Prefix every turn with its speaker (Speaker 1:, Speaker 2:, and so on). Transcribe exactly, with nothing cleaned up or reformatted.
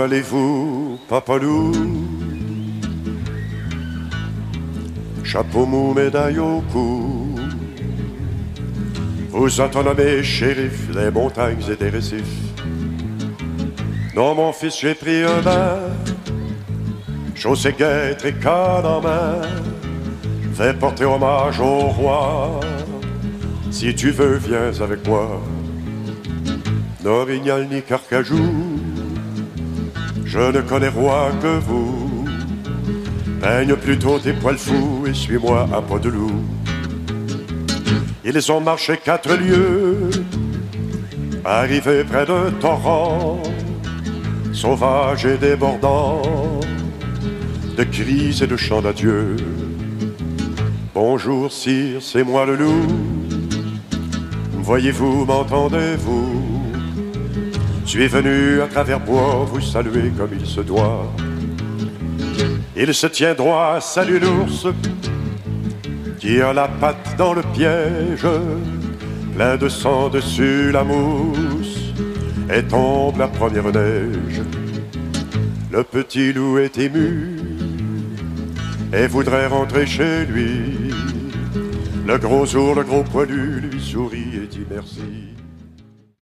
Speaker 1: allez-vous, papa loup? Chapeau mou, médaille au cou. Vous êtes nommé shérif des montagnes et des récifs. Non, mon fils, j'ai pris un bain, chaussée guêtre et canne en main. Vais porter hommage au roi. Si tu veux, viens avec moi. N'Orignal ni Carcajou, je ne connais roi que vous. Peigne plutôt tes poils fous et suis-moi à pas de loup. Ils ont marché quatre lieues, arrivés près d'un torrent, sauvage et débordant, de cris et de chants d'adieu. Bonjour sire, c'est moi le loup. Voyez-vous, m'entendez-vous? Je suis venu à travers bois vous saluer comme il se doit. Il se tient droit, salue l'ours qui a la patte dans le piège, plein de sang dessus la mousse, et tombe la première neige. Le petit loup est ému et voudrait rentrer chez lui. Le gros ours, le gros poilu, lui sourit et dit merci.